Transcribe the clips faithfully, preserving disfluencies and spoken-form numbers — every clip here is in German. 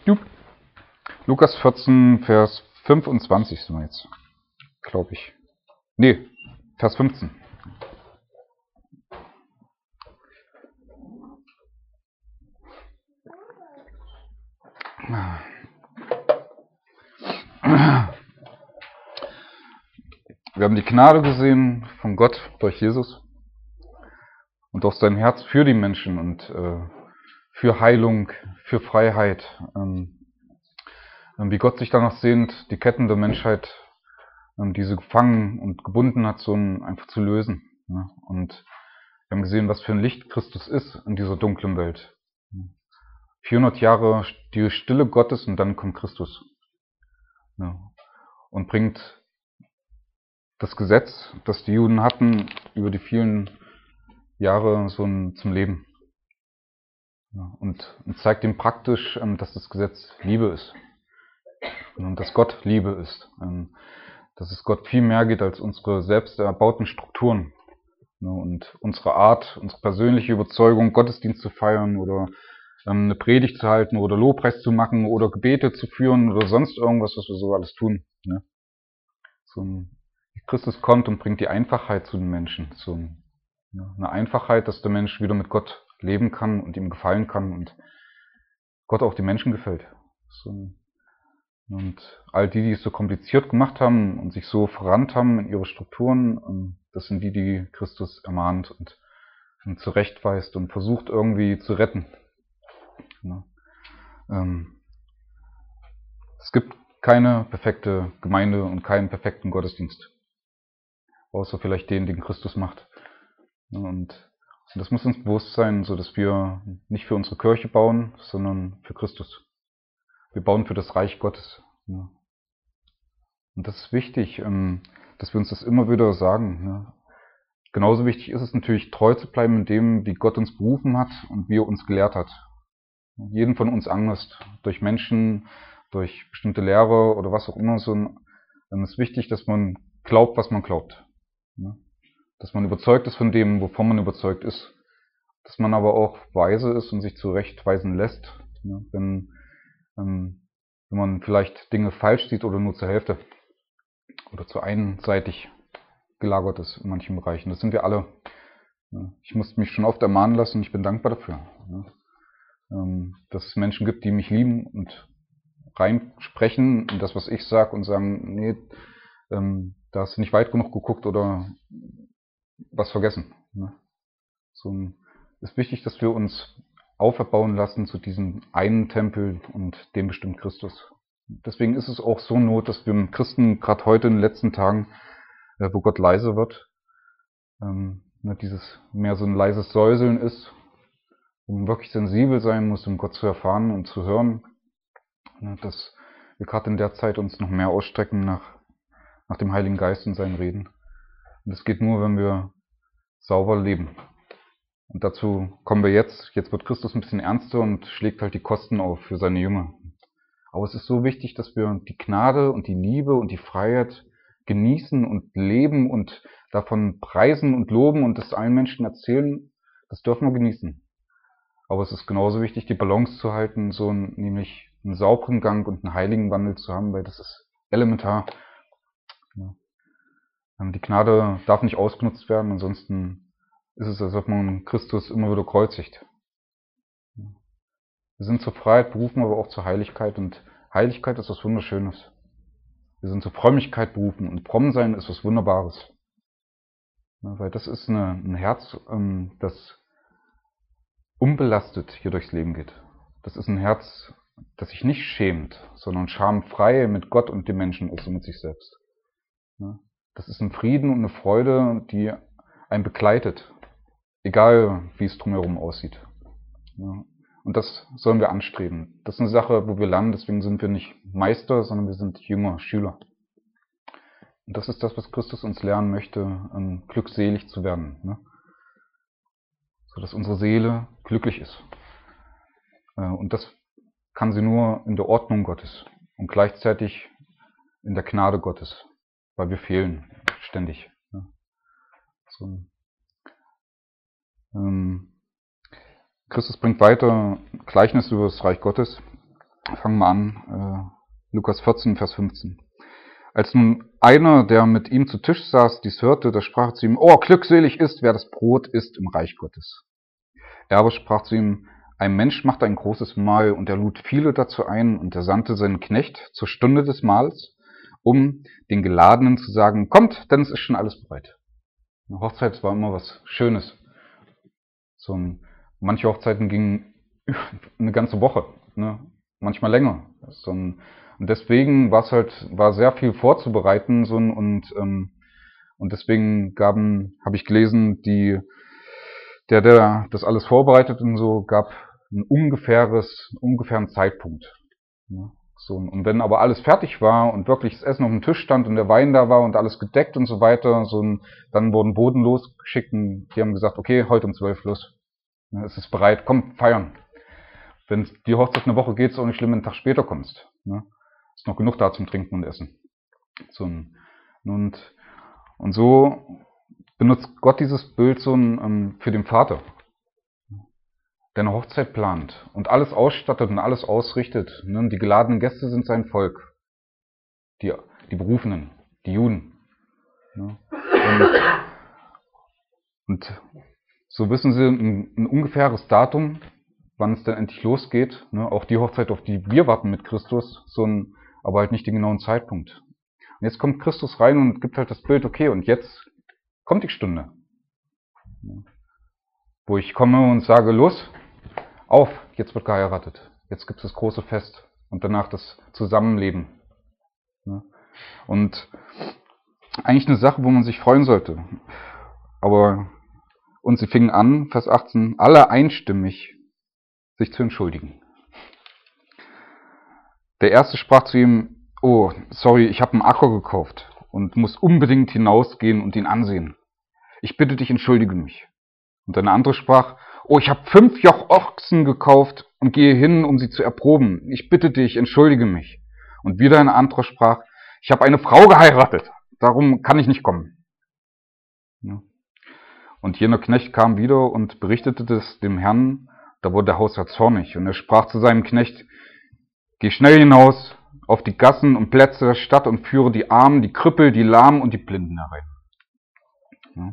Jupp. Lukas vierzehn, Vers fünfundzwanzig sind wir jetzt, glaube ich. Nee, Vers fünfzehn. Wir haben die Gnade gesehen von Gott durch Jesus und auch sein Herz für die Menschen und äh, für Heilung, für Freiheit. Ähm, wie Gott sich danach sehnt, die Ketten der Menschheit, ähm, die sie gefangen und gebunden hat, so einfach zu lösen. Ja? Und wir haben gesehen, was für ein Licht Christus ist in dieser dunklen Welt. vierhundert Jahre die Stille Gottes und dann kommt Christus. Ja? Und bringt das Gesetz, das die Juden hatten, über die vielen Jahre so zum Leben. Ja, und, und zeigt ihm praktisch, dass das Gesetz Liebe ist. Und dass Gott Liebe ist. Dass es Gott viel mehr geht als unsere selbst erbauten Strukturen. Ja, und unsere Art, unsere persönliche Überzeugung, Gottesdienst zu feiern oder eine Predigt zu halten oder Lobpreis zu machen oder Gebete zu führen oder sonst irgendwas, was wir so alles tun. Ja. So, Christus kommt und bringt die Einfachheit zu den Menschen. So, ja, eine Einfachheit, dass der Mensch wieder mit Gott leben kann und ihm gefallen kann und Gott auch die Menschen gefällt. So, und all die, die es so kompliziert gemacht haben und sich so verrannt haben in ihre Strukturen, das sind die, die Christus ermahnt und, und zurechtweist und versucht irgendwie zu retten. Ja. Ähm, es gibt keine perfekte Gemeinde und keinen perfekten Gottesdienst. Außer vielleicht den, den Christus macht. Und, und das muss uns bewusst sein, so dass wir nicht für unsere Kirche bauen, sondern für Christus. Wir bauen für das Reich Gottes. Ja. Und das ist wichtig, dass wir uns das immer wieder sagen. Ja. Genauso wichtig ist es natürlich, treu zu bleiben in dem, wie Gott uns berufen hat und wie er uns gelehrt hat. Jeden von uns anders, durch Menschen, durch bestimmte Lehre oder was auch immer. So, dann ist wichtig, dass man glaubt, was man glaubt. Ja. Dass man überzeugt ist von dem, wovon man überzeugt ist. Dass man aber auch weise ist und sich zurechtweisen lässt, ja, wenn, ähm, wenn man vielleicht Dinge falsch sieht oder nur zur Hälfte oder zu einseitig gelagert ist in manchen Bereichen. Das sind wir alle. Ja. Ich musste mich schon oft ermahnen lassen und ich bin dankbar dafür. Ja. Ähm, dass es Menschen gibt, die mich lieben und reinsprechen in das, was ich sage und sagen, nee, ähm, da hast du nicht weit genug geguckt oder was vergessen. Ne? So ist wichtig, dass wir uns auferbauen lassen zu diesem einen Tempel und dem bestimmt Christus. Deswegen ist es auch so not, dass wir Christen gerade heute in den letzten Tagen, äh, wo Gott leise wird, ähm, ne, dieses mehr so ein leises Säuseln ist, wo man wirklich sensibel sein muss, um Gott zu erfahren und zu hören, ne, dass wir gerade in der Zeit uns noch mehr ausstrecken nach, nach dem Heiligen Geist und seinen Reden. Und das geht nur, wenn wir sauber leben. Und dazu kommen wir jetzt. Jetzt wird Christus ein bisschen ernster und schlägt halt die Kosten auf für seine Jünger. Aber es ist so wichtig, dass wir die Gnade und die Liebe und die Freiheit genießen und leben und davon preisen und loben und das allen Menschen erzählen. Das dürfen wir genießen. Aber es ist genauso wichtig, die Balance zu halten, so einen, nämlich einen sauberen Gang und einen heiligen Wandel zu haben, weil das ist elementar. Ja. Die Gnade darf nicht ausgenutzt werden, ansonsten ist es, als ob man Christus immer wieder kreuzigt. Wir sind zur Freiheit berufen, aber auch zur Heiligkeit. Und Heiligkeit ist was Wunderschönes. Wir sind zur Frömmigkeit berufen und fromm sein ist was Wunderbares. Ja, weil das ist eine, ein Herz, ähm, das unbelastet hier durchs Leben geht. Das ist ein Herz, das sich nicht schämt, sondern schamfrei mit Gott und den Menschen ist und mit sich selbst. Ja, das ist ein Frieden und eine Freude, die einen begleitet. Egal, wie es drumherum aussieht. Ja. Und das sollen wir anstreben. Das ist eine Sache, wo wir lernen, deswegen sind wir nicht Meister, sondern wir sind Jünger, Schüler. Und das ist das, was Christus uns lernen möchte, um glückselig zu werden. Ne? So dass unsere Seele glücklich ist. Und das kann sie nur in der Ordnung Gottes und gleichzeitig in der Gnade Gottes, weil wir fehlen ständig. Ne? So. Christus bringt weiter Gleichnisse über das Reich Gottes. Fangen wir an, äh, Lukas vierzehn, Vers fünfzehn. Als nun einer, der mit ihm zu Tisch saß, dies hörte, da sprach er zu ihm: Oh, glückselig ist, wer das Brot isst im Reich Gottes. Er aber sprach zu ihm: Ein Mensch machte ein großes Mahl, und er lud viele dazu ein, und er sandte seinen Knecht zur Stunde des Mahls, um den Geladenen zu sagen: Kommt, denn es ist schon alles bereit. Eine Hochzeit war immer was Schönes. So ein, manche Hochzeiten gingen eine ganze Woche, ne? Manchmal länger. So ein, und deswegen war es halt, war sehr viel vorzubereiten, so ein, und ähm, und deswegen gaben, habe ich gelesen, die der, der das alles vorbereitet und so, gab ein ungefähres, einen ungefähren Zeitpunkt. Ne? So, und wenn aber alles fertig war und wirklich das Essen auf dem Tisch stand und der Wein da war und alles gedeckt und so weiter, so ein, dann wurden Boten losgeschickt und die haben gesagt: Okay, heute um zwölf los. Ne, es ist bereit, komm, feiern. Wenn die Hochzeit eine Woche geht, ist auch nicht schlimm, wenn du einen Tag später kommst. Ne? Ist noch genug da zum Trinken und Essen. So, und, und so benutzt Gott dieses Bild so ein, ähm, für den Vater, der eine Hochzeit plant und alles ausstattet und alles ausrichtet. Ne? Die geladenen Gäste sind sein Volk, die, die Berufenen, die Juden. Ne? Und, und so wissen sie ein, ein ungefähres Datum, wann es dann endlich losgeht. Ne? Auch die Hochzeit, auf die wir warten mit Christus, so ein, aber halt nicht den genauen Zeitpunkt. Und jetzt kommt Christus rein und gibt halt das Bild: Okay, und jetzt kommt die Stunde, wo ich komme und sage: Los, auf, jetzt wird geheiratet. Jetzt gibt es das große Fest und danach das Zusammenleben. Und eigentlich eine Sache, wo man sich freuen sollte. Aber, und sie fingen an, Vers achtzehn, alle einstimmig sich zu entschuldigen. Der erste sprach zu ihm: Oh, sorry, ich habe einen Acker gekauft und muss unbedingt hinausgehen und ihn ansehen. Ich bitte dich, entschuldige mich. Und ein anderer sprach: Oh, ich habe fünf Joch Ochsen gekauft und gehe hin, um sie zu erproben. Ich bitte dich, entschuldige mich. Und wieder ein anderer sprach: Ich habe eine Frau geheiratet, darum kann ich nicht kommen. Ja. Und jener Knecht kam wieder und berichtete das dem Herrn. Da wurde der Hausherr zornig und er sprach zu seinem Knecht: Geh schnell hinaus auf die Gassen und Plätze der Stadt und führe die Armen, die Krüppel, die Lahmen und die Blinden herein. Ja.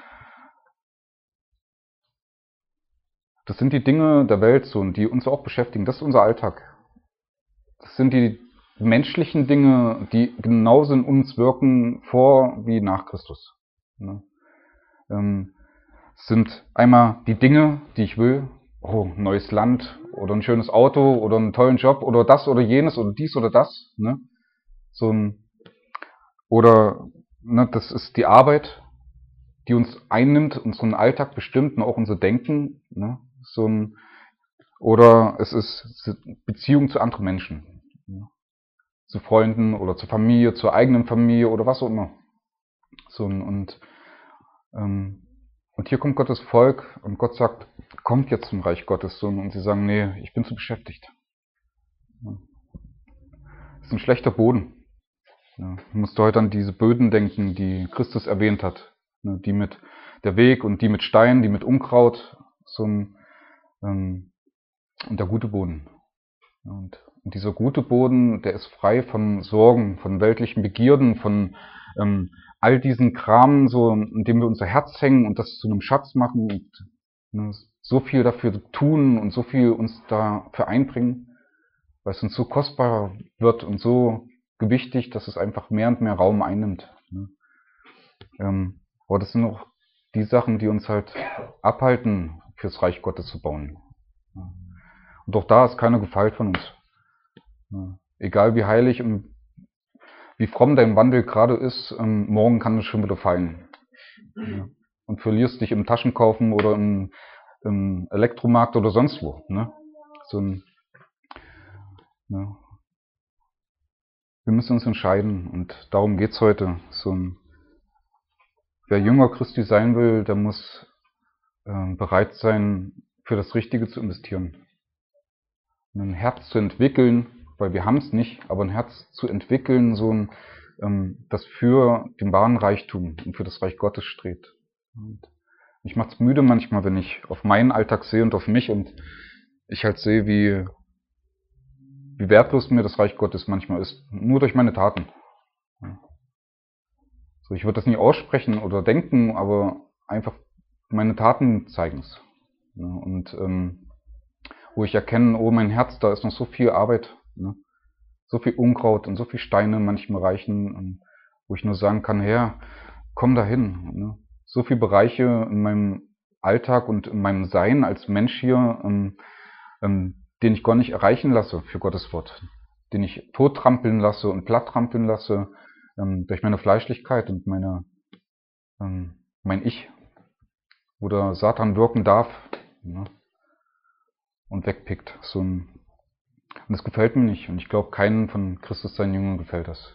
Das sind die Dinge der Welt, so, die uns auch beschäftigen. Das ist unser Alltag. Das sind die menschlichen Dinge, die genauso in uns wirken, vor wie nach Christus. Ne? Ähm, es sind einmal die Dinge, die ich will. Oh, ein neues Land oder ein schönes Auto oder einen tollen Job oder das oder jenes oder dies oder das. Ne? So ein, oder ne, das ist die Arbeit, die uns einnimmt, unseren Alltag bestimmt und auch unser Denken. Ne? So ein, oder es ist Beziehung zu anderen Menschen. Ne? Zu Freunden oder zur Familie, zur eigenen Familie oder was auch immer. So, und, ähm, und hier kommt Gottes Volk und Gott sagt: Kommt jetzt zum Reich Gottes. So, und sie sagen: Nee, ich bin zu beschäftigt. Das ist ein schlechter Boden. Ja, du musst heute an diese Böden denken, die Christus erwähnt hat. Die mit der Weg und die mit Stein, die mit Unkraut. So ein, ähm, und der gute Boden. Und, und dieser gute Boden, der ist frei von Sorgen, von weltlichen Begierden, von ähm, all diesen Kram, so, in dem wir unser Herz hängen und das zu einem Schatz machen und ne, so viel dafür tun und so viel uns dafür einbringen, weil es uns so kostbar wird und so gewichtig, dass es einfach mehr und mehr Raum einnimmt. Ne? Ähm, aber das sind auch die Sachen, die uns halt abhalten, fürs Reich Gottes zu bauen. Und auch da ist keiner gefeilt von uns. Ja. Egal wie heilig und wie fromm dein Wandel gerade ist, ähm, morgen kann es schon wieder fallen. Ja. Und verlierst dich im Taschenkaufen oder im, im Elektromarkt oder sonst wo. Ne? So ein, ja. Wir müssen uns entscheiden und darum geht's heute. So ein, wer Jünger Christi sein will, der muss äh, bereit sein, für das Richtige zu investieren. Ein Herz zu entwickeln, weil wir haben es nicht, aber ein Herz zu entwickeln, so ein, ähm, das für den wahren Reichtum und für das Reich Gottes strebt. Und mich macht's müde manchmal, wenn ich auf meinen Alltag sehe und auf mich und ich halt sehe, wie wie wertlos mir das Reich Gottes manchmal ist, nur durch meine Taten. So, ich würde das nie aussprechen oder denken, aber einfach meine Taten zeigen es. Ne? Und ähm, wo ich erkenne, oh mein Herz, da ist noch so viel Arbeit, ne? So viel Unkraut und so viel Steine in manchen Bereichen, und wo ich nur sagen kann, Herr, komm dahin. Ne? So viele Bereiche in meinem Alltag und in meinem Sein als Mensch hier, ähm, ähm, den ich gar nicht erreichen lasse für Gottes Wort, den ich tottrampeln lasse und platttrampeln lasse ähm, durch meine Fleischlichkeit und meine ähm, mein Ich, wo der Satan wirken darf, ne? Und wegpickt. So ein, und das gefällt mir nicht. Und ich glaube, keinen von Christus seinen Jüngern gefällt das.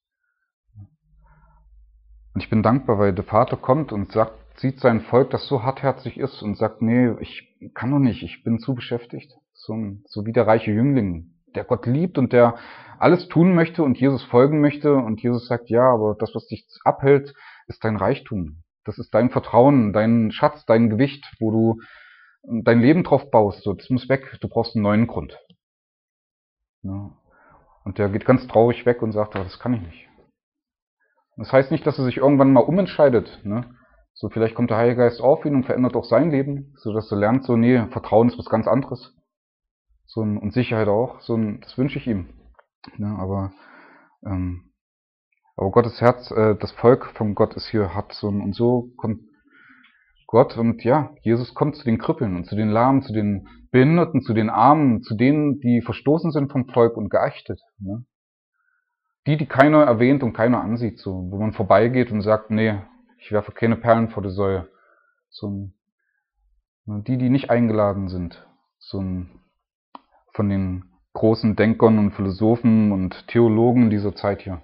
Und ich bin dankbar, weil der Vater kommt und sagt, sieht sein Volk, das so hartherzig ist, und sagt, nee, ich kann doch nicht, ich bin zu beschäftigt. So, so wie der reiche Jüngling, der Gott liebt und der alles tun möchte und Jesus folgen möchte. Und Jesus sagt, ja, aber das, was dich abhält, ist dein Reichtum. Das ist dein Vertrauen, dein Schatz, dein Gewicht, wo du dein Leben drauf baust. So, das muss weg, du brauchst einen neuen Grund. Ja. Und der geht ganz traurig weg und sagt, das kann ich nicht. Das heißt nicht, dass er sich irgendwann mal umentscheidet. Ne? So, vielleicht kommt der Heilige Geist auf ihn und verändert auch sein Leben, so dass er lernt, so, nee, Vertrauen ist was ganz anderes. So, und Sicherheit auch. So, das wünsche ich ihm. Ne? Aber, ähm, aber Gottes Herz, äh, das Volk von Gott ist hier hart. So, und so kommt Gott, und ja, Jesus kommt zu den Krüppeln und zu den Lahmen, zu den Behinderten, zu den Armen, zu denen, die verstoßen sind vom Volk und geächtet. Ne? Die, die keiner erwähnt und keiner ansieht, so, wo man vorbeigeht und sagt, nee, ich werfe keine Perlen vor die Säue. So, die, die nicht eingeladen sind, so von den großen Denkern und Philosophen und Theologen dieser Zeit hier.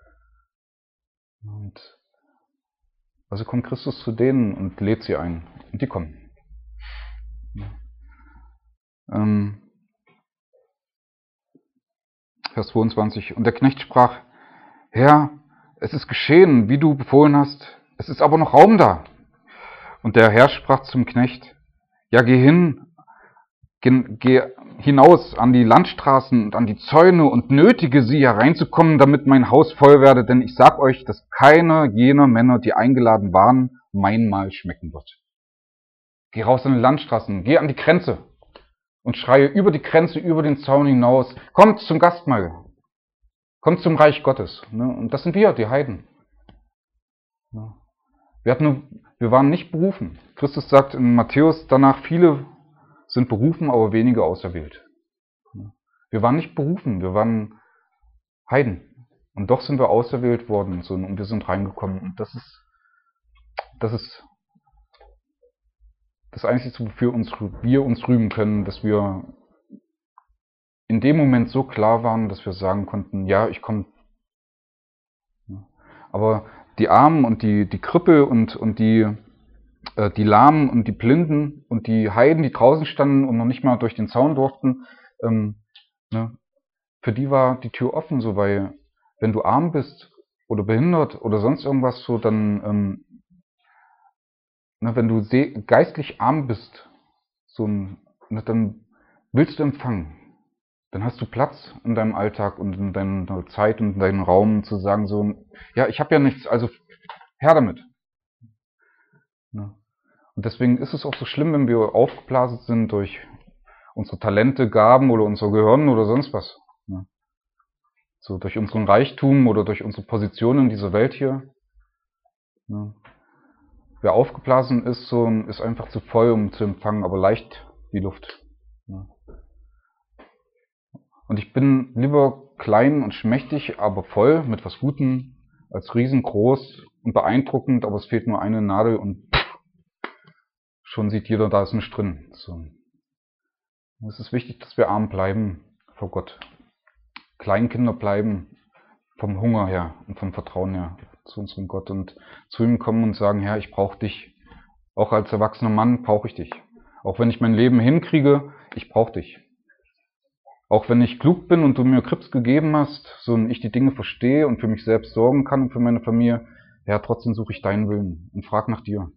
Und also kommt Christus zu denen und lädt sie ein. Und die kommen. Ja. Ähm, Vers zweiundzwanzig. Und der Knecht sprach, Herr, es ist geschehen, wie du befohlen hast, es ist aber noch Raum da. Und der Herr sprach zum Knecht, ja, geh hin, geh, geh hinaus an die Landstraßen und an die Zäune und nötige sie hereinzukommen, damit mein Haus voll werde, denn ich sag euch, dass keiner jener Männer, die eingeladen waren, mein Mahl schmecken wird. Geh raus an die Landstraßen, geh an die Grenze und schreie über die Grenze, über den Zaun hinaus, kommt zum Gastmahl, kommt zum Reich Gottes. Und das sind wir, die Heiden. Wir, hatten, wir waren nicht berufen. Christus sagt in Matthäus danach, viele sind berufen, aber wenige auserwählt. Wir waren nicht berufen, wir waren Heiden. Und doch sind wir auserwählt worden und wir sind reingekommen. Und das ist das, ist das Einzige, wofür uns, wir uns rühmen können, dass wir in dem Moment so klar waren, dass wir sagen konnten, ja, ich komme. Aber die Armen und die, die Krüppel und, und die, äh, die Lahmen und die Blinden und die Heiden, die draußen standen und noch nicht mal durch den Zaun durften, ähm, ne, für die war die Tür offen, so, weil wenn du arm bist oder behindert oder sonst irgendwas so, dann, ähm, ne, wenn du geistlich arm bist, so, ne, dann willst du empfangen. Dann hast du Platz in deinem Alltag und in deiner Zeit und in deinem Raum zu sagen so, ja, ich habe ja nichts, also her damit. Ne? Und deswegen ist es auch so schlimm, wenn wir aufgeblasen sind durch unsere Talente, Gaben oder unser Gehirn oder sonst was. Ne? So durch unseren Reichtum oder durch unsere Position in dieser Welt hier. Ne? Wer aufgeblasen ist, so, ist einfach zu voll, um zu empfangen, aber leicht wie Luft. Ne? Und ich bin lieber klein und schmächtig, aber voll mit was Gutem, als riesengroß und beeindruckend, aber es fehlt nur eine Nadel und schon sieht jeder, da ist nichts drin. So. Es ist wichtig, dass wir arm bleiben vor Gott. Kleinkinder bleiben vom Hunger her und vom Vertrauen her zu unserem Gott und zu ihm kommen und sagen, Herr, ich brauche dich. Auch als erwachsener Mann brauche ich dich. Auch wenn ich mein Leben hinkriege, ich brauche dich. Auch wenn ich klug bin und du mir Krips gegeben hast, so und ich die Dinge verstehe und für mich selbst sorgen kann und für meine Familie, ja, trotzdem suche ich deinen Willen und frage nach dir.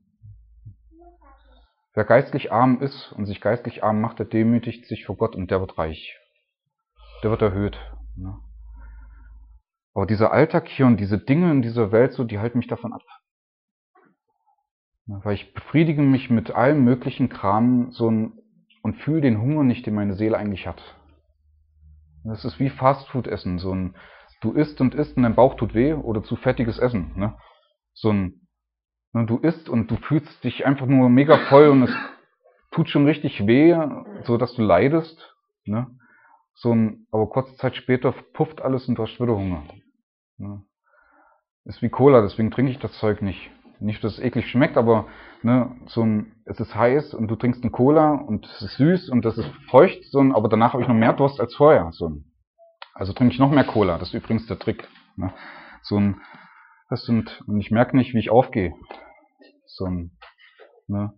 Wer geistlich arm ist und sich geistlich arm macht, der demütigt sich vor Gott und der wird reich. der wird erhöht. Ne? Aber dieser Alltag hier und diese Dinge in dieser Welt, so, die halten mich davon ab. Ne? Weil ich befriedige mich mit allem möglichen Kram so ein, und fühle den Hunger nicht, den meine Seele eigentlich hat. Das ist wie Fastfood essen, so ein, du isst und isst und dein Bauch tut weh oder zu fettiges Essen. Ne? So ein, ne, du isst und du fühlst dich einfach nur mega voll und es tut schon richtig weh, so dass du leidest. Ne? So ein, aber kurze Zeit später pufft alles und du hast wieder Hunger. Ne? Ist wie Cola, deswegen trinke ich das Zeug nicht. Nicht, dass es eklig schmeckt, aber ne, so ein, es ist heiß und du trinkst eine Cola und es ist süß und das ist feucht, so ein, aber danach habe ich noch mehr Durst als vorher. So ein, also trinke ich noch mehr Cola, das ist übrigens der Trick. Ne? So ein, das sind, und ich merke nicht, wie ich aufgehe. So ein, ne?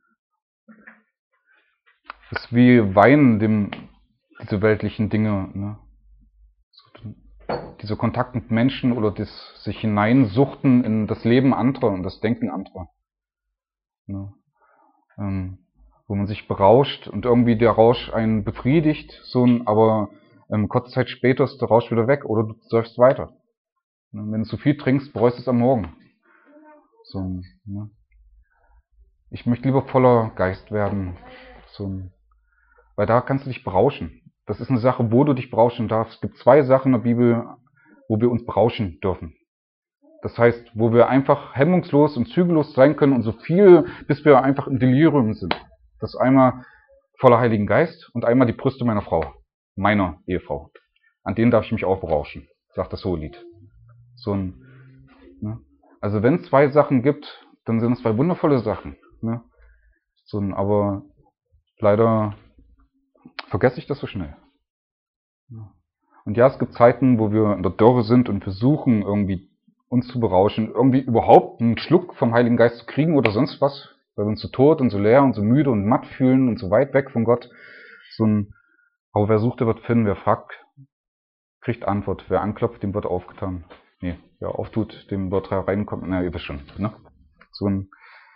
Das ist wie Wein, dem, diese weltlichen Dinge, ne? So, dieser Kontakt mit Menschen oder das sich hineinsuchten in das Leben anderer und das Denken anderer. Ne? Ähm, wo man sich berauscht und irgendwie der Rausch einen befriedigt, so ein, aber ähm, kurze Zeit später ist der Rausch wieder weg oder du säufst weiter. Ne? Wenn du zu viel trinkst, bereust du es am Morgen. So, ne? Ich möchte lieber voller Geist werden, so, weil da kannst du dich berauschen. Das ist eine Sache, wo du dich berauschen darfst. Es gibt zwei Sachen in der Bibel, wo wir uns berauschen dürfen. Das heißt, wo wir einfach hemmungslos und zügellos sein können und so viel, bis wir einfach im Delirium sind. Das ist einmal voller Heiligen Geist und einmal die Brüste meiner Frau, meiner Ehefrau. An denen darf ich mich auch berauschen, sagt das Hohelied. So ein, ne? Also wenn es zwei Sachen gibt, dann sind es zwei wundervolle Sachen. Ne? So ein, aber leider vergesse ich das so schnell. Und ja, es gibt Zeiten, wo wir in der Dürre sind und versuchen irgendwie uns zu berauschen, irgendwie überhaupt einen Schluck vom Heiligen Geist zu kriegen oder sonst was, weil wir uns so tot und so leer und so müde und matt fühlen und so weit weg von Gott. So ein, aber wer sucht, der wird finden, wer fragt, kriegt Antwort, wer anklopft, dem wird aufgetan. Nee, wer auftut, dem wird reinkommen, na, ihr wisst schon, ne? So ein,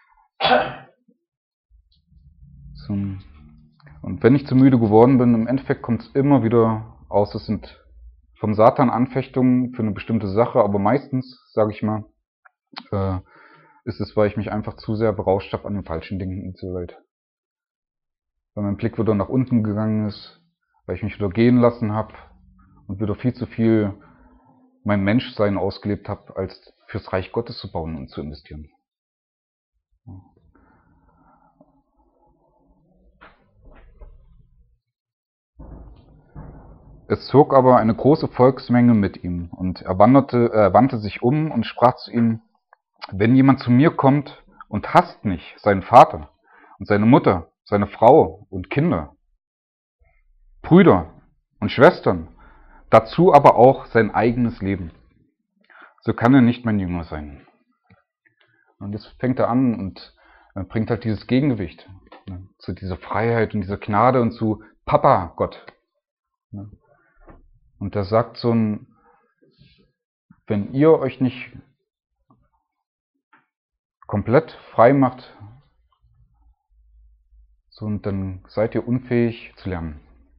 so ein, und wenn ich zu müde geworden bin, im Endeffekt kommt es immer wieder aus, es sind vom Satan Anfechtungen für eine bestimmte Sache, aber meistens, sage ich mal, äh, ist es, weil ich mich einfach zu sehr berauscht habe an den falschen Dingen in dieser Welt. Weil mein Blick wieder nach unten gegangen ist, weil ich mich wieder gehen lassen habe und wieder viel zu viel mein Menschsein ausgelebt habe, als fürs Reich Gottes zu bauen und zu investieren. Es zog aber eine große Volksmenge mit ihm, und er wanderte, er wandte sich um und sprach zu ihnen: Wenn jemand zu mir kommt und hasst nicht seinen Vater und seine Mutter, seine Frau und Kinder, Brüder und Schwestern, dazu aber auch sein eigenes Leben, so kann er nicht mein Jünger sein. Und jetzt fängt er an und bringt halt dieses Gegengewicht, ne, zu dieser Freiheit und dieser Gnade und zu Papa Gott. Ne. Und er sagt so ein, wenn ihr euch nicht komplett frei macht, so, und dann seid ihr unfähig zu lernen.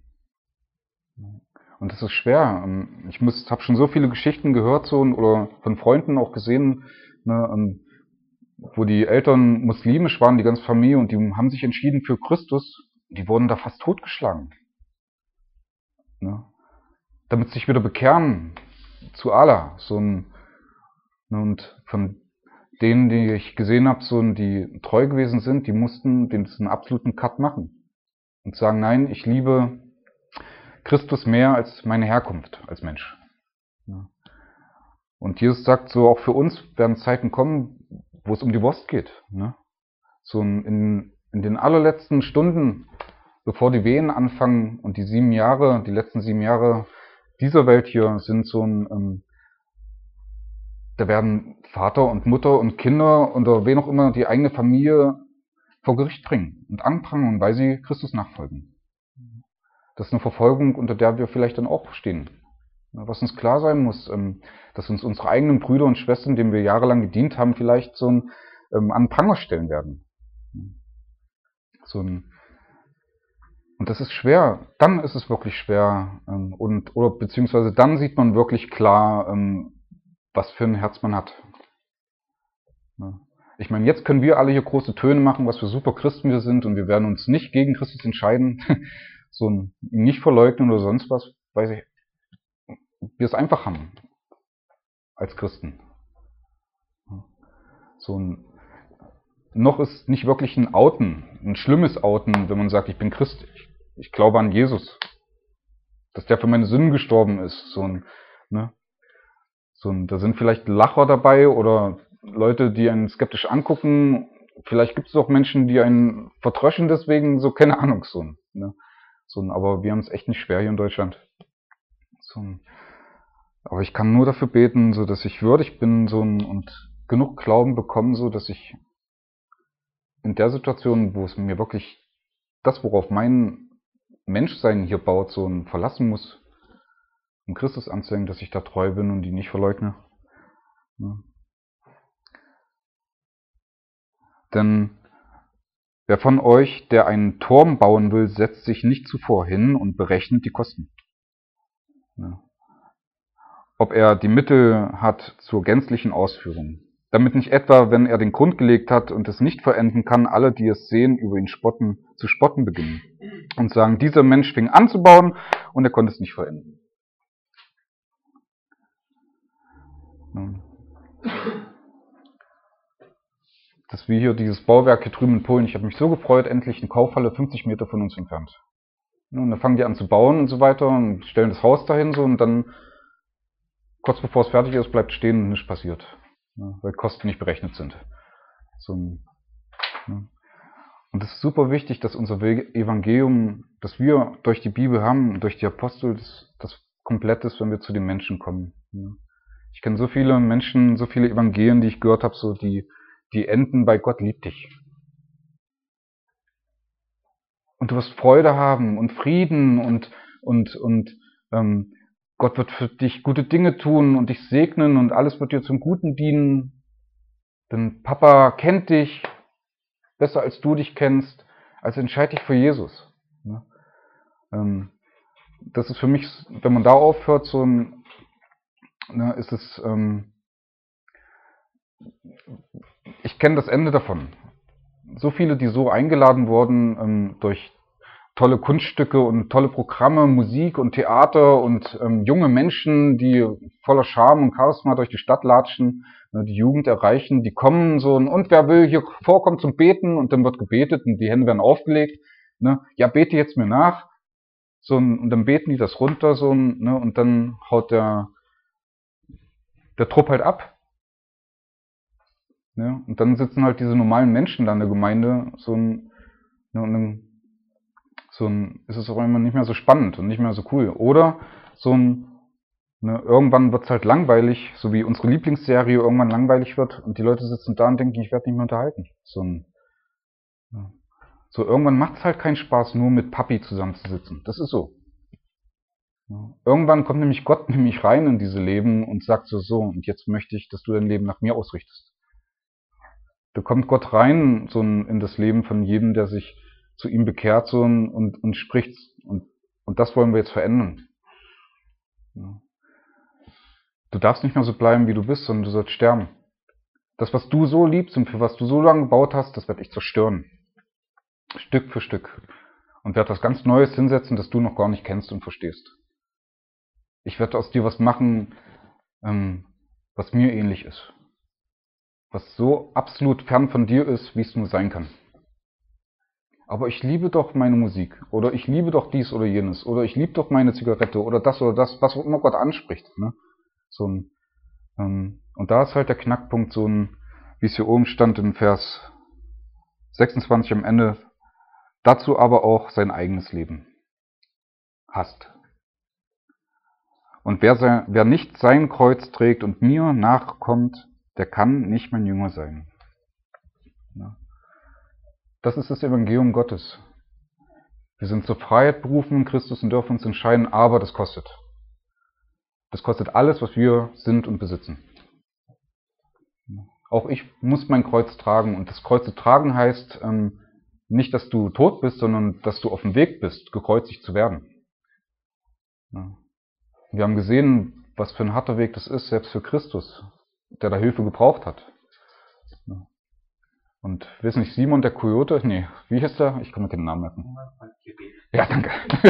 Und das ist schwer. Ich habe schon so viele Geschichten gehört so, oder von Freunden auch gesehen, ne, wo die Eltern muslimisch waren, die ganze Familie, und die haben sich entschieden für Christus. Die wurden da fast totgeschlagen. Ne, damit sie sich wieder bekehren zu Allah. So ein, ne, und von denen, die ich gesehen habe, so, die treu gewesen sind, die mussten den einen absoluten Cut machen und sagen: Nein, ich liebe Christus mehr als meine Herkunft als Mensch. Ja. Und Jesus sagt so, auch für uns werden Zeiten kommen, wo es um die Wurst geht. Ne? So in, in den allerletzten Stunden, bevor die Wehen anfangen und die sieben Jahre, die letzten sieben Jahre dieser Welt hier sind so ein, ähm, da werden Vater und Mutter und Kinder oder wen auch immer die eigene Familie vor Gericht bringen und anprangern, weil sie Christus nachfolgen. Das ist eine Verfolgung, unter der wir vielleicht dann auch stehen. Was uns klar sein muss, dass uns unsere eigenen Brüder und Schwestern, denen wir jahrelang gedient haben, vielleicht so ein, an Pranger stellen werden. So ein, Und das ist schwer. Dann ist es wirklich schwer. Ähm, und, oder beziehungsweise dann sieht man wirklich klar, ähm, was für ein Herz man hat. Ja. Ich meine, jetzt können wir alle hier große Töne machen, was für super Christen wir sind, und wir werden uns nicht gegen Christus entscheiden, so ein, ihn nicht verleugnen oder sonst was, weiß ich, wir es einfach haben als Christen. So ein, noch ist nicht wirklich ein Outen, ein schlimmes Outen, wenn man sagt, ich bin Christ, ich, ich glaube an Jesus, dass der für meine Sünden gestorben ist. So ein, ne? So ein, da sind vielleicht Lacher dabei oder Leute, die einen skeptisch angucken. Vielleicht gibt es auch Menschen, die einen vertröschen deswegen, so, keine Ahnung, so ein, ne? So ein, aber wir haben es echt nicht schwer hier in Deutschland. So ein, aber ich kann nur dafür beten, so dass ich würdig bin, so ein, und genug Glauben bekomme, so dass ich in der Situation, wo es mir wirklich das, worauf mein Menschsein hier baut, so ein verlassen muss, um Christus anzuhängen, dass ich da treu bin und ihn nicht verleugne. Ja. Denn wer von euch, der einen Turm bauen will, setzt sich nicht zuvor hin und berechnet die Kosten. Ja. Ob er die Mittel hat zur gänzlichen Ausführung. Damit nicht etwa, wenn er den Grund gelegt hat und es nicht verenden kann, alle, die es sehen, über ihn spotten, zu spotten beginnen und sagen, dieser Mensch fing an zu bauen und er konnte es nicht verenden. Ja. Das ist wie hier dieses Bauwerk hier drüben in Polen. Ich habe mich so gefreut, endlich eine Kaufhalle fünfzig Meter von uns entfernt. Ja, und dann fangen die an zu bauen und so weiter und stellen das Haus dahin so, und dann kurz bevor es fertig ist, bleibt stehen und nichts passiert. Ja, weil Kosten nicht berechnet sind. So ein, ja. Und es ist super wichtig, dass unser Evangelium, das wir durch die Bibel haben, durch die Apostel, das, das komplett ist, wenn wir zu den Menschen kommen. Ja. Ich kenne so viele Menschen, so viele Evangelien, die ich gehört habe, so die, die enden bei Gott liebt dich. Und du wirst Freude haben und Frieden und, und, und ähm, Gott wird für dich gute Dinge tun und dich segnen und alles wird dir zum Guten dienen. Denn Papa kennt dich besser als du dich kennst. Also entscheide dich für Jesus. Ja. Ähm, das ist für mich, wenn man da aufhört, so ein, ne, ist es, ähm, ich kenne das Ende davon. So viele, die so eingeladen wurden ähm, durch tolle Kunststücke und tolle Programme, Musik und Theater und ähm, junge Menschen, die voller Charme und Charisma durch die Stadt latschen, ne, die Jugend erreichen, die kommen so, und wer will hier vorkommen zum Beten, und dann wird gebetet und die Hände werden aufgelegt, ne, ja, bete jetzt mir nach, so, und dann beten die das runter, so, ne, und dann haut der, der Trupp halt ab. Ne, und dann sitzen halt diese normalen Menschen da in der Gemeinde, so, ne, und dann so ein, ist es auch immer nicht mehr so spannend und nicht mehr so cool. Oder so ein, ne, irgendwann wird es halt langweilig, so wie unsere Lieblingsserie irgendwann langweilig wird und die Leute sitzen da und denken, ich werde nicht mehr unterhalten. So ein, ja. So irgendwann macht es halt keinen Spaß, nur mit Papi zusammenzusitzen. Das ist so. Ja. Irgendwann kommt nämlich Gott nämlich rein in diese Leben und sagt so, so, und jetzt möchte ich, dass du dein Leben nach mir ausrichtest. Da kommt Gott rein so in das Leben von jedem, der sich zu ihm bekehrt so und, und spricht. Und, und das wollen wir jetzt verändern. Ja. Du darfst nicht mehr so bleiben, wie du bist, sondern du sollst sterben. Das, was du so liebst und für was du so lange gebaut hast, das werde ich zerstören. Stück für Stück. Und werde was ganz Neues hinsetzen, das du noch gar nicht kennst und verstehst. Ich werde aus dir was machen, ähm, was mir ähnlich ist. Was so absolut fern von dir ist, wie es nur sein kann. Aber ich liebe doch meine Musik, oder ich liebe doch dies oder jenes, oder ich liebe doch meine Zigarette, oder das oder das, was auch immer Gott anspricht. Ne? So ein, ähm, und da ist halt der Knackpunkt, so ein, wie es hier oben stand in Vers sechsundzwanzig am Ende, dazu aber auch sein eigenes Leben hasst. Und wer, sein, wer nicht sein Kreuz trägt und mir nachkommt, der kann nicht mein Jünger sein. Ja. Das ist das Evangelium Gottes. Wir sind zur Freiheit berufen in Christus und dürfen uns entscheiden, aber das kostet. Das kostet alles, was wir sind und besitzen. Auch ich muss mein Kreuz tragen, und das Kreuz zu tragen heißt, ähm, nicht, dass du tot bist, sondern dass du auf dem Weg bist, gekreuzigt zu werden. Ja. Wir haben gesehen, was für ein harter Weg das ist, selbst für Christus, der da Hilfe gebraucht hat. Ja. Und weiß nicht, Simon der Kojote, nee, wie hieß der? Ich kann mir den Namen merken. Ja, danke.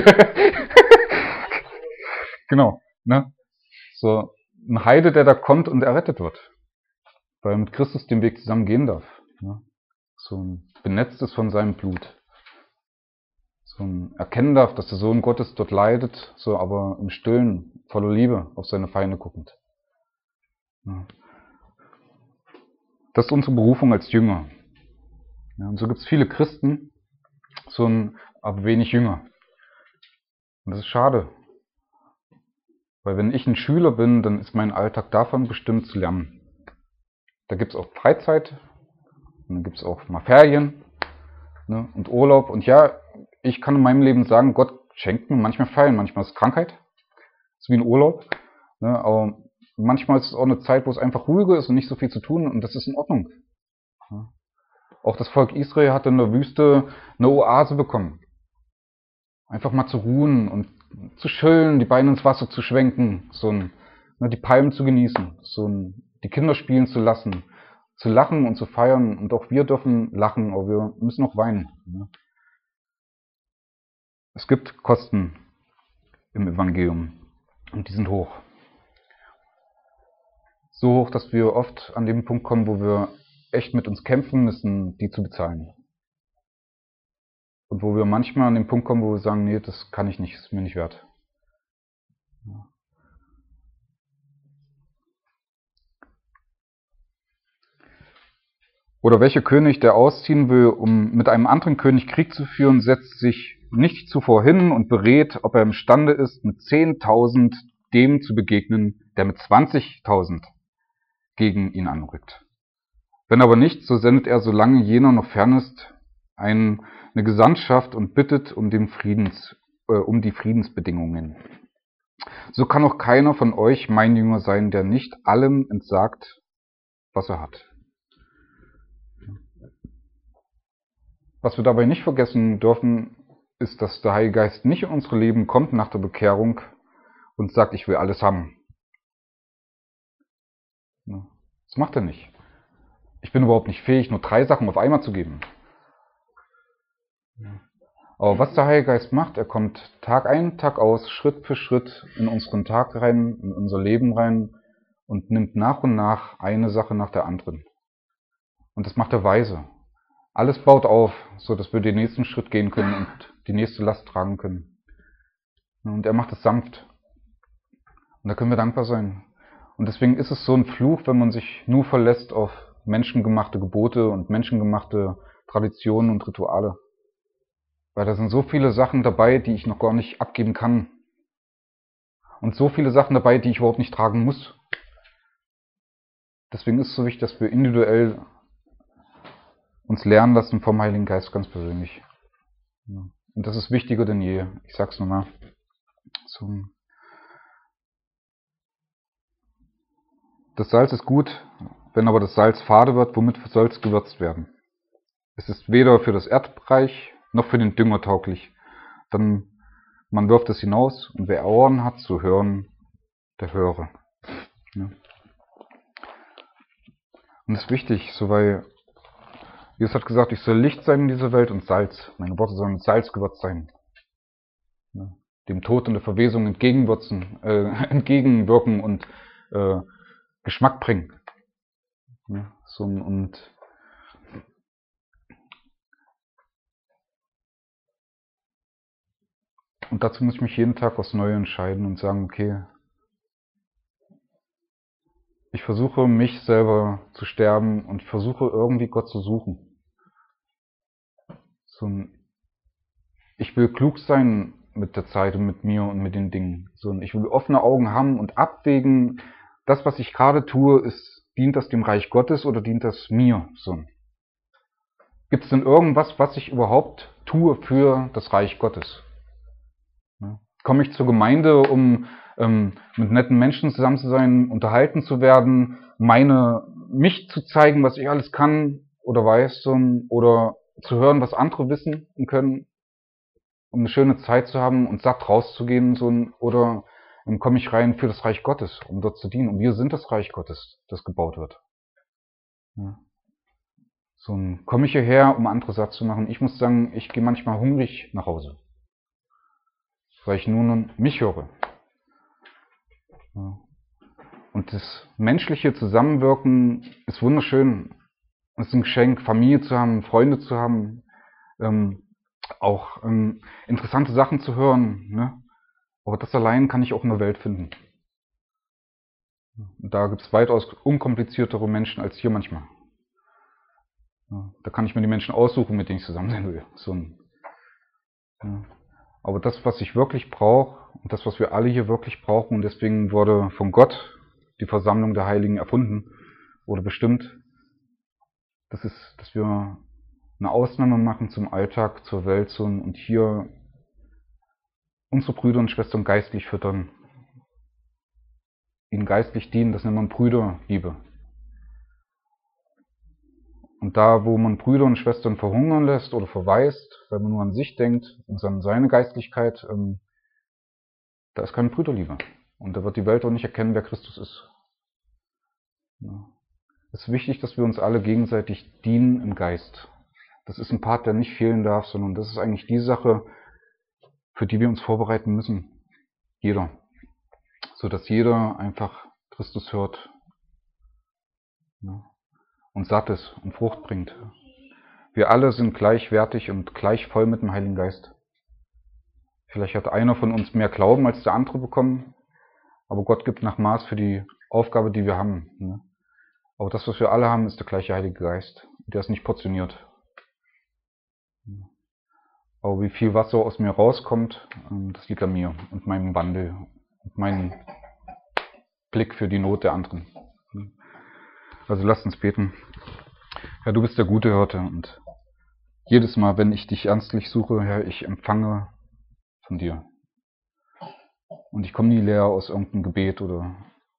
Genau, ne? So ein Heide, der da kommt und errettet wird, weil er mit Christus den Weg zusammen gehen darf. Ne? So ein benetzt ist von seinem Blut. So ein erkennen darf, dass der Sohn Gottes dort leidet, so aber im Stillen, voller Liebe, auf seine Feinde guckend. Ja. Das ist unsere Berufung als Jünger. Ja, und so gibt es viele Christen, so ein, aber wenig Jünger. Und das ist schade. Weil wenn ich ein Schüler bin, dann ist mein Alltag davon bestimmt zu lernen. Da gibt es auch Freizeit, und dann gibt es auch mal Ferien, ne, und Urlaub. Und ja, ich kann in meinem Leben sagen, Gott schenkt mir manchmal Ferien, manchmal ist es Krankheit, ist wie ein Urlaub. Ne, aber manchmal ist es auch eine Zeit, wo es einfach ruhiger ist und nicht so viel zu tun, und das ist in Ordnung. Ja. Auch das Volk Israel hat in der Wüste eine Oase bekommen. Einfach mal zu ruhen und zu chillen, die Beine ins Wasser zu schwenken, so ein, ne, die Palmen zu genießen, so ein, die Kinder spielen zu lassen, zu lachen und zu feiern. Und auch wir dürfen lachen, aber wir müssen auch weinen. Ne? Es gibt Kosten im Evangelium und die sind hoch. So hoch, dass wir oft an den Punkt kommen, wo wir echt mit uns kämpfen müssen, die zu bezahlen. Und wo wir manchmal an den Punkt kommen, wo wir sagen, nee, das kann ich nicht, ist mir nicht wert. Oder welcher König, der ausziehen will, um mit einem anderen König Krieg zu führen, setzt sich nicht zuvor hin und berät, ob er imstande ist, mit zehntausend dem zu begegnen, der mit zwanzigtausend gegen ihn anrückt. Wenn aber nicht, so sendet er, solange jener noch fern ist, ein, eine Gesandtschaft und bittet um, den Friedens, äh, um die Friedensbedingungen. So kann auch keiner von euch mein Jünger sein, der nicht allem entsagt, was er hat. Was wir dabei nicht vergessen dürfen, ist, dass der Heilige Geist nicht in unsere Leben kommt nach der Bekehrung und sagt, ich will alles haben. Das macht er nicht. Ich bin überhaupt nicht fähig, nur drei Sachen auf einmal zu geben. Aber was der Heilige Geist macht, er kommt Tag ein, Tag aus, Schritt für Schritt in unseren Tag rein, in unser Leben rein und nimmt nach und nach eine Sache nach der anderen. Und das macht er weise. Alles baut auf, so dass wir den nächsten Schritt gehen können und die nächste Last tragen können. Und er macht es sanft. Und da können wir dankbar sein. Und deswegen ist es so ein Fluch, wenn man sich nur verlässt auf menschengemachte Gebote und menschengemachte Traditionen und Rituale. Weil da sind so viele Sachen dabei, die ich noch gar nicht abgeben kann. Und so viele Sachen dabei, die ich überhaupt nicht tragen muss. Deswegen ist es so wichtig, dass wir individuell uns lernen lassen vom Heiligen Geist ganz persönlich. Und das ist wichtiger denn je. Ich sag's nochmal. So. Das Salz ist gut, wenn aber das Salz fade wird, womit soll es gewürzt werden? Es ist weder für das Erdreich noch für den Dünger tauglich. Dann man wirft es hinaus und wer Ohren hat zu hören, der höre. Ja. Und das ist wichtig, so weil Jesus hat gesagt, ich soll Licht sein in dieser Welt und Salz. Meine Worte sollen mit Salz gewürzt sein. Ja. Dem Tod und der Verwesung entgegenwürzen, äh, entgegenwirken und äh, Geschmack bringen. Ja, so, und Und dazu muss ich mich jeden Tag aufs Neue entscheiden und sagen, okay, ich versuche mich selber zu sterben und versuche irgendwie Gott zu suchen. So ein, ich will klug sein mit der Zeit und mit mir und mit den Dingen. So ein, ich will offene Augen haben und abwägen, das, was ich gerade tue, ist, dient das dem Reich Gottes oder dient das mir? So. Gibt es denn irgendwas, was ich überhaupt tue für das Reich Gottes? Ja. Komme ich zur Gemeinde, um ähm, mit netten Menschen zusammen zu sein, unterhalten zu werden, meine mich zu zeigen, was ich alles kann oder weiß, so, oder zu hören, was andere wissen und können, um eine schöne Zeit zu haben und satt rauszugehen, so ein, oder ähm, komme ich rein für das Reich Gottes, um dort zu dienen. Und wir sind das Reich Gottes, das gebaut wird. Ja. So ein, komme ich hierher, um andere satt zu machen. Ich muss sagen, ich gehe manchmal hungrig nach Hause, weil ich nur noch mich höre. Ja. Und das menschliche Zusammenwirken ist wunderschön. Es ist ein Geschenk, Familie zu haben, Freunde zu haben, ähm, auch ähm, interessante Sachen zu hören. Ne? Aber das allein kann ich auch in der Welt finden. Und da gibt es weitaus unkompliziertere Menschen als hier manchmal. Ja, da kann ich mir die Menschen aussuchen, mit denen ich zusammen sein will. So ein, ja. Aber das, was ich wirklich brauche, und das, was wir alle hier wirklich brauchen, und deswegen wurde von Gott die Versammlung der Heiligen erfunden oder bestimmt, das ist, dass wir eine Ausnahme machen zum Alltag, zur Welt so, und hier unsere Brüder und Schwestern geistlich füttern, ihnen geistlich dienen, das nennt man Brüderliebe. Und da, wo man Brüder und Schwestern verhungern lässt oder verwaist, weil man nur an sich denkt und an seine Geistlichkeit, ähm, da ist keine Brüderliebe. Und da wird die Welt auch nicht erkennen, wer Christus ist. Ja. Es ist wichtig, dass wir uns alle gegenseitig dienen im Geist. Das ist ein Part, der nicht fehlen darf, sondern das ist eigentlich die Sache, für die wir uns vorbereiten müssen. Jeder. So dass jeder einfach Christus hört. Ja. Und satt ist und Frucht bringt. Wir alle sind gleichwertig und gleich voll mit dem Heiligen Geist. Vielleicht hat einer von uns mehr Glauben als der andere bekommen, aber Gott gibt nach Maß für die Aufgabe, die wir haben. Ne? Aber das, was wir alle haben, ist der gleiche Heilige Geist. Der ist nicht portioniert. Aber wie viel Wasser aus mir rauskommt, das liegt an mir und meinem Wandel und meinem Blick für die Not der anderen. Also lasst uns beten. Herr, du bist der gute Hirte und jedes Mal, wenn ich dich ernstlich suche, Herr, ich empfange von dir. Und ich komme nie leer aus irgendeinem Gebet oder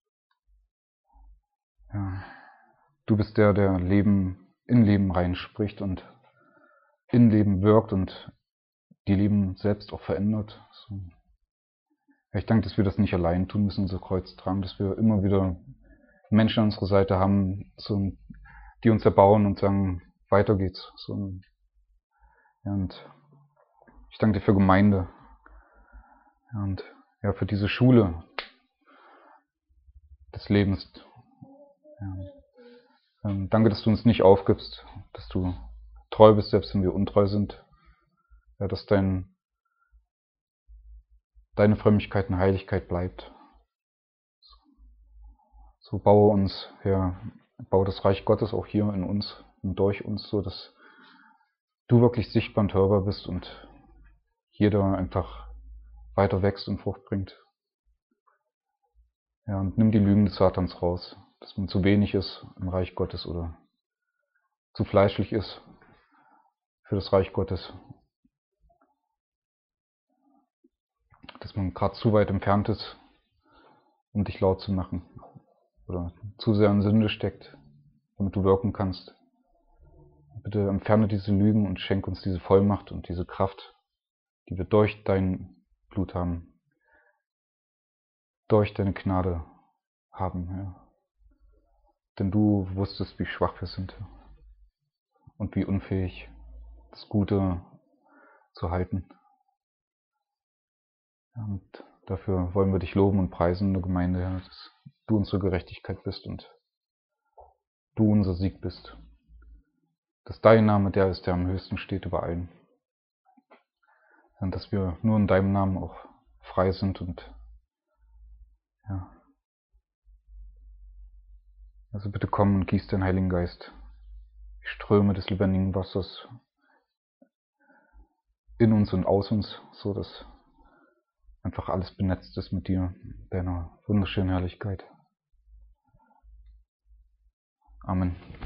ja, du bist der, der Leben in Leben reinspricht und in Leben wirkt und die Leben selbst auch verändert. So. Ja, ich danke, dass wir das nicht allein tun müssen, unser Kreuz tragen, dass wir immer wieder Menschen an unserer Seite haben, so, die uns erbauen und sagen, weiter geht's. So. Ja, und ich danke dir für Gemeinde ja, und ja, für diese Schule des Lebens. Ja. Ähm, danke, dass du uns nicht aufgibst, dass du treu bist, selbst wenn wir untreu sind. Ja, dass dein, deine Frömmigkeit und Heiligkeit bleibt. So baue uns, Herr, baue das Reich Gottes auch hier in uns und durch uns, so dass du wirklich sichtbar und hörbar bist und jeder einfach weiter wächst und Frucht bringt. Ja, und nimm die Lügen des Satans raus, dass man zu wenig ist im Reich Gottes oder zu fleischlich ist für das Reich Gottes. Dass man gerade zu weit entfernt ist, um dich laut zu machen. Oder zu sehr in Sünde steckt, damit du wirken kannst. Bitte entferne diese Lügen und schenk uns diese Vollmacht und diese Kraft, die wir durch dein Blut haben, durch deine Gnade haben, Herr. Denn du wusstest, wie schwach wir sind und wie unfähig, das Gute zu halten. Und dafür wollen wir dich loben und preisen in der Gemeinde, Herr, dass du unsere Gerechtigkeit bist und du unser Sieg bist. Dass dein Name der ist, der am höchsten steht über allen. Und dass wir nur in deinem Namen auch frei sind und ja. Also bitte komm und gieß den Heiligen Geist, die Ströme des lebendigen Wassers in uns und aus uns, so dass einfach alles benetzt ist mit dir, deiner wunderschönen Herrlichkeit. Amen.